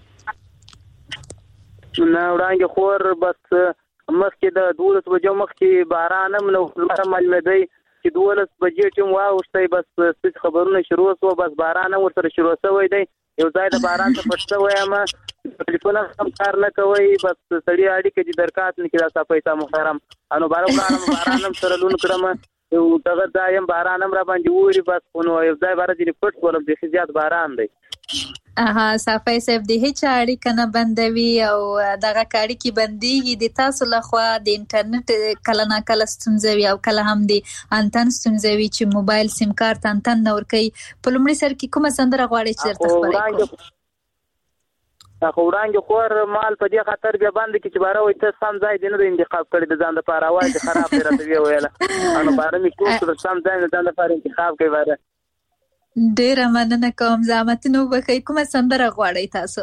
نه وړاندې خور بس مخکې د دولس بجو مخکې باران هم نو معلومه دی چې دولس بجې ټیم واوښتي بس څه خبرونه شروع شو بس باران هم ورسره شروع شوی دی یو ځای د باران ته پټه وایم ټلیفون هم کار نه کوي بس سړی اړیکه چې درکات نه کړه صاحب پیسې محترم انو باران باران هم سره لون کړم یو دغه ځایم باران هم را باندې ووري بس نو یو ځای بار دې پټ ولم د زیات باران دی اها صافي صاحب د هیڅ اړیکه نه بندوي او دغه کاړي کې بنديږي د تاسو لخوا د انټرنیټ کله نه کله ستونزوي او کله هم د انتن ستونزوي چې موبایل سیم کارت انتن نور کوي په لومړي سر کې کومه سندره غواړي چې ترته خبرې کوم خو وړاندې خور مال په دې خاطر بیا باندې کې چې باره وي ته سم ځای دی نه د انتخاب کړی د ځان لپاره اواز دې خراب دی راته ویې ویله نو باره مې کوم چې سم ځای د ځان لپاره انتخاب کوي باره ډېره مننه کوم زحمتونه وبښئ. کومه سندره غواړئ تاسو؟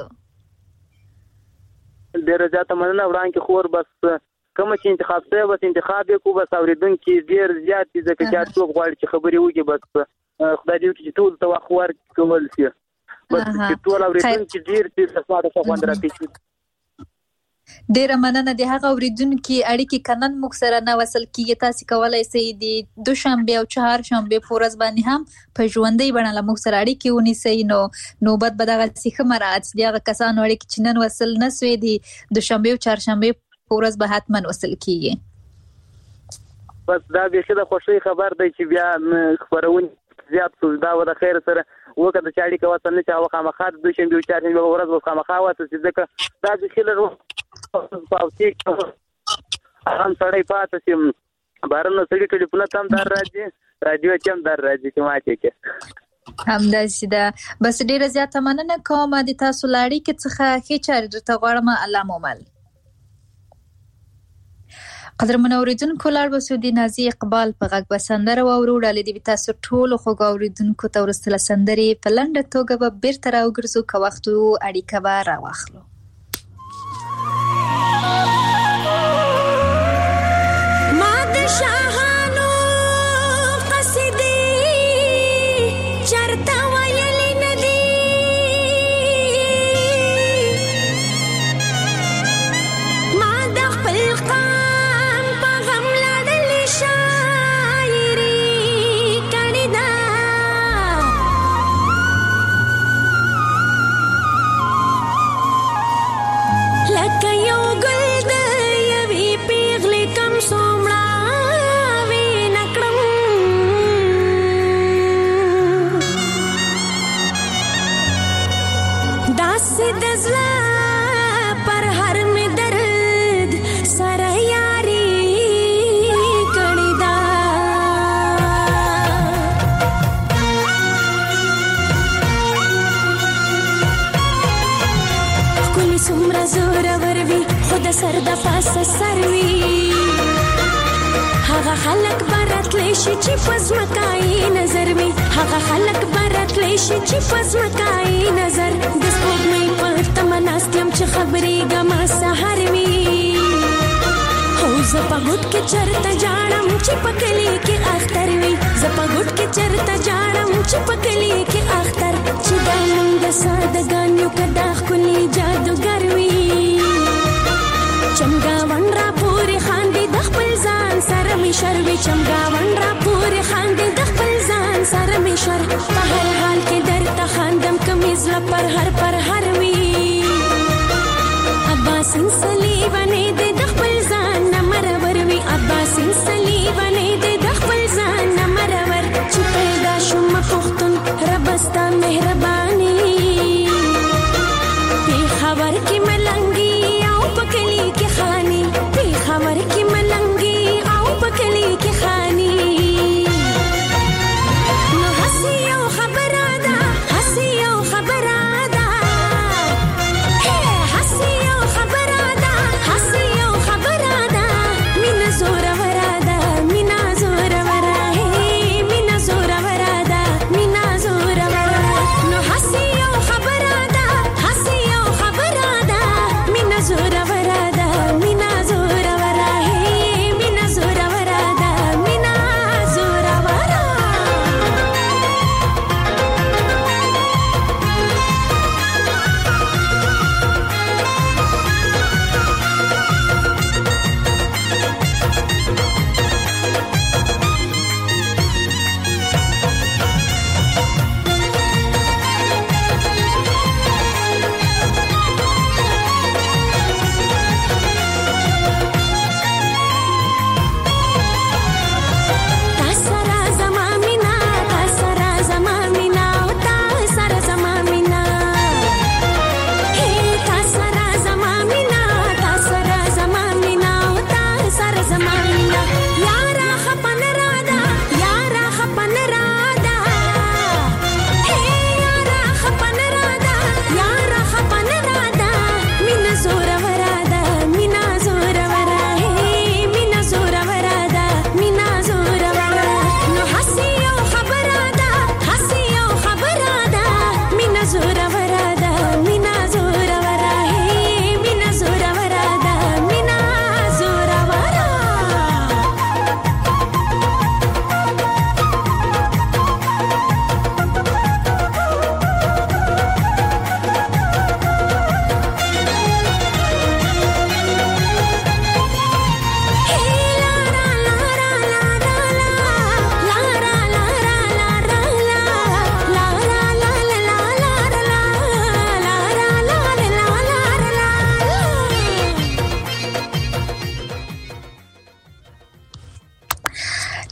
ډېره زیاته مننه. وړاندې خور بس کوم چې انتخاب شوی بس انتخاب یې کو بس اورېدونکي ډېر زیات دي ځکه چې هر څوک غواړي چې خبرې وکړي بس خدای دې وکړي چې ټول ته وخت ورکول شي بس چې ټول اورېدونکي ډېر ډېر د سماړه څخه خوند راکړي. ډېره مننه. د هغه اورېدونکي اړیکې که نن موږ سره نه وصل کېږي تاسې کولی شئ د دوشنبې او چهارشنبې په ورځ باندې هم په ژوندۍ بڼه له موږ سره اړیکې ونیسئ نو نوبت به دغسې ښه مراعات د هغه کسانو اړیکې چې نن وصل نه سوې د دوشنبې او چهارشنبې په ورځ به حتما وصل کېږي. بس دا بیخي د خوښۍ خبر دی چې بیا خپرونې زیات شو دا به د خیر سره وکړه د چې اړیکه وصل نه چې هغه خامخا د دوشنبې او چهارشنبې په ورځ به خامخا وصل شي ځکه دا بیخي لږ پاوتي هم سړی پاتې شي بهرنه سړي ټلیفونه ته هم در راځي راډیو چې هم در راځي چې ماتې کې همداسې ده. بس ډېره زیاته مننه کوم د تاسو له اړیکې څخه ښې چارې درته غواړم. الله مو مل. قدرمنو اورېدونکو لاړ به سو د نازي اقبال په غږ به سندره واورو. ډالې دې تاسو ټولو خوږو اورېدونکو ته وروسته له سندرې په لنډه توګه به بیرته راوګرځو که وخت و اړیکه به راواخلو. شاهانو قصیدې چرته ویلې ندي ما د خپل قام په غم لړلې شاعري کړې ده لکه یو ګل د یوې پیغلې کم څومره د زړه پر هر مې درد سره یاري کړې ده ښکلې څومره زورور وي خو د سر د پاسه سر وي هغه خلک به راتلی شي چې په ځمکایي نظر وي هغه خلک به راتلی شي چې په ځمکایي نظر د سپوږمۍ په تمه ناست یم چې خبرېږم سهار وي هو زه په ګوټ کې چرته جاړم چې په کلي کې اختر وي زه په ګوټ کې چرته جاړم چې په کلي کې اختر چې دا موږ د سادهګان یو که دا ښکلي جادوګر وي چمګاون را پورې خاندې د خپل ځان سره مې شر وي چمګاون را پورې خاندې د خپل ځان سره مې شر په هر حال کې درته خاندم که مې زړه پر هر پر هر وي عباسین صلیبانې دې د خپل ځان نه مرور وي عباسین صلیبانې دې د خپل ځان نه مرور چې پیدا شوم پښتون رب ستا مهرباني پېښور کې ملنګي پکلی کې خانی پېښور کې ملنګي او پکلی کې خانی نو هسي یو خبره ده هسي یو خبره ده هسي یو خبره ده هسي یو خبره ده مینا زوره ورا ده مینا زوره ورا مینا زوره ورا ده مینا زوره ورا نو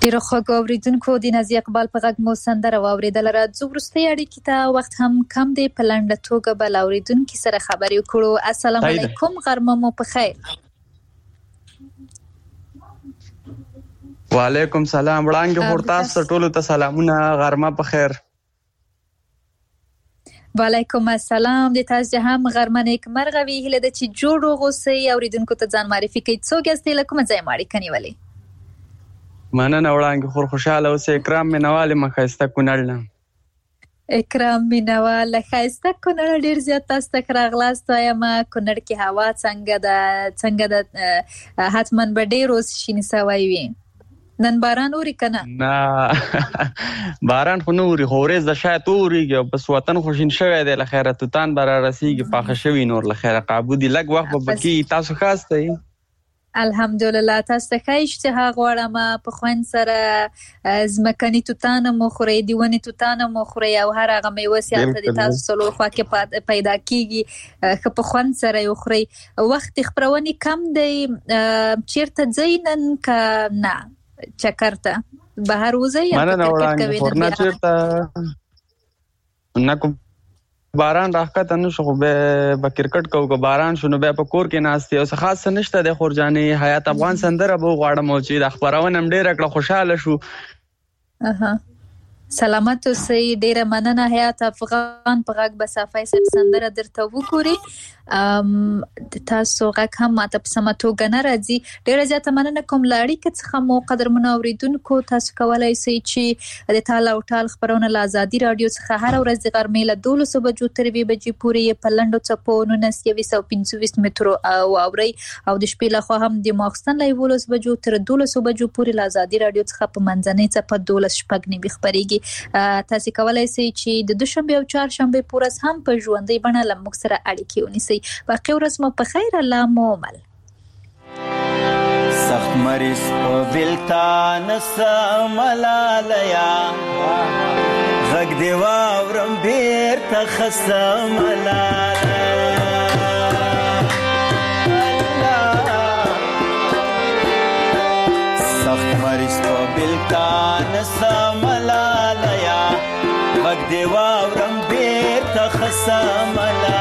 ډیره خوږ اوریدونکو د نازي اقبال په غږ مو سندره واوریدل. راځو وروستۍ اړیکې ته وخت هم کم دی، په لنډه توګه به له اوریدونکي سره خبرې وکړو. السلام علیکم، غرمه مو په خیر. وعلیکم سلام، وړاندې خور تاسو ټولو ته سلامونه، غرمه په خیر. وعلیکم السلام، د تاسو هم غرمه نیک مرغه وي. هیله ده چې جوړ اوسئ. اوریدونکو ته ځان معرفي کړئ، څوک یاستئ، له کومه ځایه مو اړیکه نیولې؟ مننه وړاندې خور، خوشاله اوسئ. اکرام مینوال یم، ښایسته کونړ نه. اکرام مینوال له ښایسته کونړ ډېر زیات تاسو ته ښه راغلاست وایم. کونړ کې هوا څنګه ده؟ څنګه ده؟ حتما به ډېر اوس شین سوی وي. نن باران اوري که نه؟ نه باران خو نه اوري، خو ورځ د شاید اورېږي، بس وطن خو شین شوی دی. له خیره توتان به رارسېږي، پاخه شوي نور له خیره قابو دي، لږ وخت به پکې. تاسو ښه استئ؟ الحمدلله، تاسو ته ښه اشتها غواړم. په خوند سره ځمکني توتان هم وخورئ، د ونې توتان هم وخورئ، او هر هغه میوه چې هلته د تاسو څلور خوا کې پیدا کېږي ښه په خوند سره یې وخورئ. وخت د خپرونې کم دی، چېرته ځئ نن که نه چکر ته بهر وځئ یا مننه وړاندې خور، نه چېرته نه کوم باران راښکته نه شو، خو بیا به کرکټ کوو. که باران شو نو بیا په کور کې ناست یو څه خاص څه نشته دی. خور جانې حیات افغان سندره به وغواړم او چې د خپرونه هم ډېره کړه، خوشحاله شو. اها سلامت اوسئ. ډېره مننه. حیات افغان په غږ به صافی صاحب سندره درته وګوري. تاسو غږ هم ماته په سمه توګه نه راځي. ډېره زیاته مننه کوم له اړیکې څخه مو قدرمنو اوریدونکو. تاسو کولی شئ چې د تال او ټال خپرونه له ازادي راډیو څخه هره ورځ د غرمې له دولسو بجو تر یوې بجې پورې په لنډو څپو نولس یو سوه پنځه ویشت مترو واورئ، او د شپې لخوا هم د ماخوستن له یولسو بجو تر دولسو بجو پورې له ازادي راډیو څخه په منځنۍ څپه دولس شپږ نوي خپرېږي. تاسو کولی شئ چې د دوشنبې او چهارشنبې په ورځ هم په ژوندۍ بڼه له موږ سره اړیکې ونیسئ. باقي ورځ مو په خیر، الله مو عمل. سخت مریض په بلتان سملالیا، غږ دی واورم بیرته خسم سخت مریض په بلتان سملالیا، غږ دی واورم بیرته خسم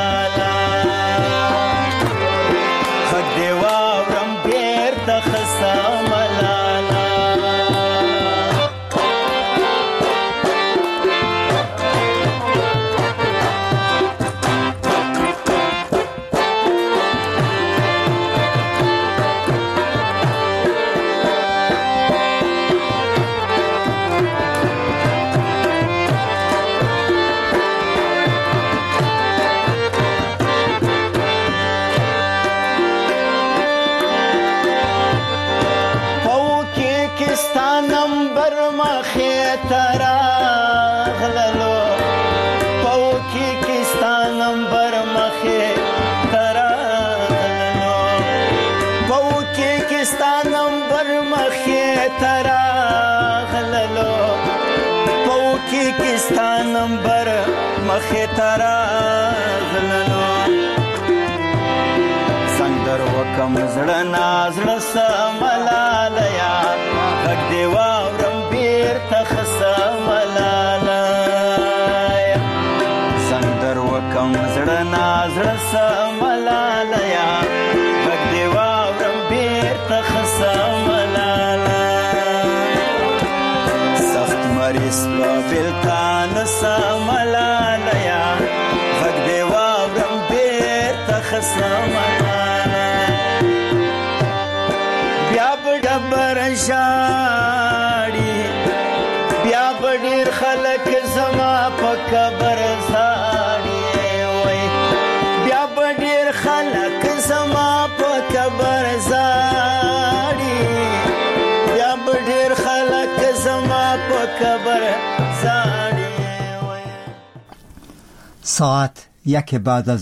نمبر مخه تراغلنو سندر وکم زړه نازړه سملالیا، غږ دی واورم بیرته خسملالیا، سندر وکم زړه نازړه سملالیا، غږ دی واورم بیرته خسملالیا، سخت مریض په بلتان سملالیا، غږ دی واورم بیرته خسملالیا، بیا به ډبر ژاړي، بیا به ډېر خلک زما په قبر زاړي، وای بیا به ډېر خلک زما په قبر زاړي، بیا به ډېر خلک زما په قبر زاړي. ساعت یک بعد از